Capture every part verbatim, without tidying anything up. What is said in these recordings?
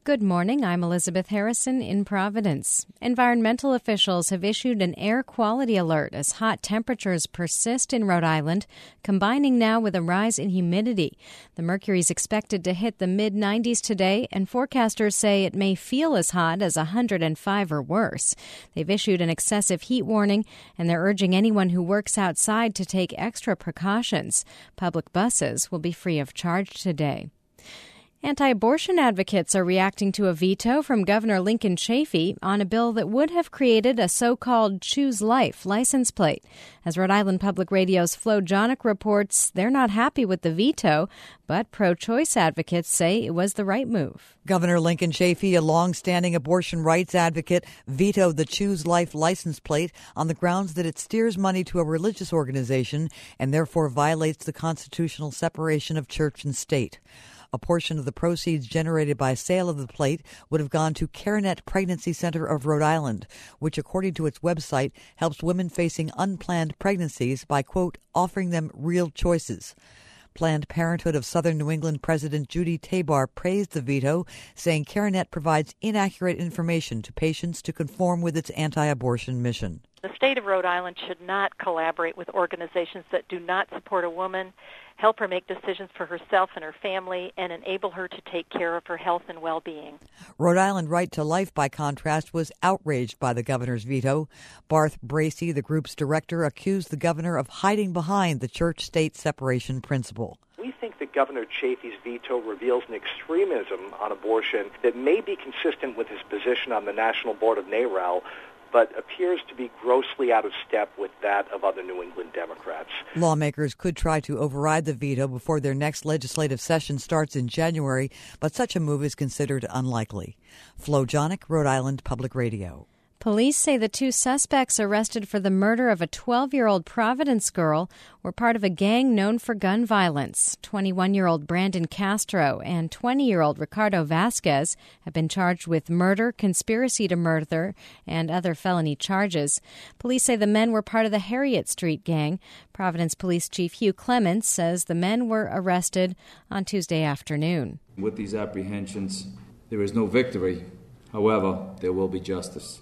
Good morning. I'm Elizabeth Harrison in Providence. Environmental officials have issued an air quality alert as hot temperatures persist in Rhode Island, combining now with a rise in humidity. The mercury is expected to hit the mid nineties today, and forecasters say it may feel as hot as one hundred five or worse. They've issued an excessive heat warning, and they're urging anyone who works outside to take extra precautions. Public buses will be free of charge today. Anti-abortion advocates are reacting to a veto from Governor Lincoln Chafee on a bill that would have created a so-called Choose Life license plate. As Rhode Island Public Radio's Flo Jonick reports, they're not happy with the veto, but pro-choice advocates say it was the right move. Governor Lincoln Chafee, a long-standing abortion rights advocate, vetoed the Choose Life license plate on the grounds that it steers money to a religious organization and therefore violates the constitutional separation of church and state. A portion of the proceeds generated by sale of the plate would have gone to CareNet Pregnancy Center of Rhode Island, which, according to its website, helps women facing unplanned pregnancies by, quote, offering them real choices. Planned Parenthood of Southern New England President Judy Tabar praised the veto, saying CareNet provides inaccurate information to patients to conform with its anti-abortion mission. The state of Rhode Island should not collaborate with organizations that do not support a woman, help her make decisions for herself and her family, and enable her to take care of her health and well-being. Rhode Island Right to Life, by contrast, was outraged by the governor's veto. Barth Bracey, the group's director, accused the governor of hiding behind the church-state separation principle. We think that Governor Chafee's veto reveals an extremism on abortion that may be consistent with his position on the National Board of NARAL, but appears to be grossly out of step with that of other New England Democrats. Lawmakers could try to override the veto before their next legislative session starts in January, but such a move is considered unlikely. Flo Jonick, Rhode Island Public Radio. Police say the two suspects arrested for the murder of a twelve-year-old Providence girl were part of a gang known for gun violence. twenty-one-year-old Brandon Castro and twenty-year-old Ricardo Vasquez have been charged with murder, conspiracy to murder, and other felony charges. Police say the men were part of the Harriet Street gang. Providence Police Chief Hugh Clements says the men were arrested on Tuesday afternoon. With these apprehensions, there is no victory. However, there will be justice.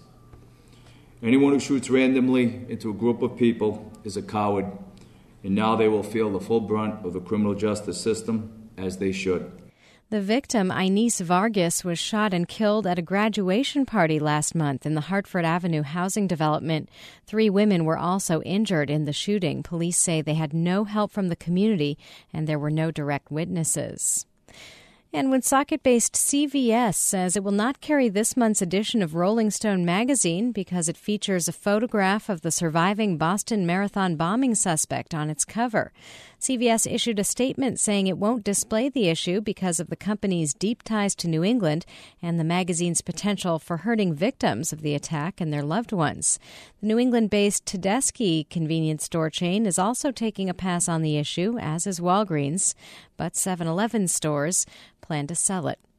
Anyone who shoots randomly into a group of people is a coward, and now they will feel the full brunt of the criminal justice system, as they should. The victim, Inez Vargas, was shot and killed at a graduation party last month in the Hartford Avenue housing development. Three women were also injured in the shooting. Police say they had no help from the community, and there were no direct witnesses. And Woonsocket-based C V S says it will not carry this month's edition of Rolling Stone magazine because it features a photograph of the surviving Boston Marathon bombing suspect on its cover. C V S issued a statement saying it won't display the issue because of the company's deep ties to New England and the magazine's potential for hurting victims of the attack and their loved ones. The New England-based Tedeschi convenience store chain is also taking a pass on the issue, as is Walgreens, but seven eleven stores plan to sell it.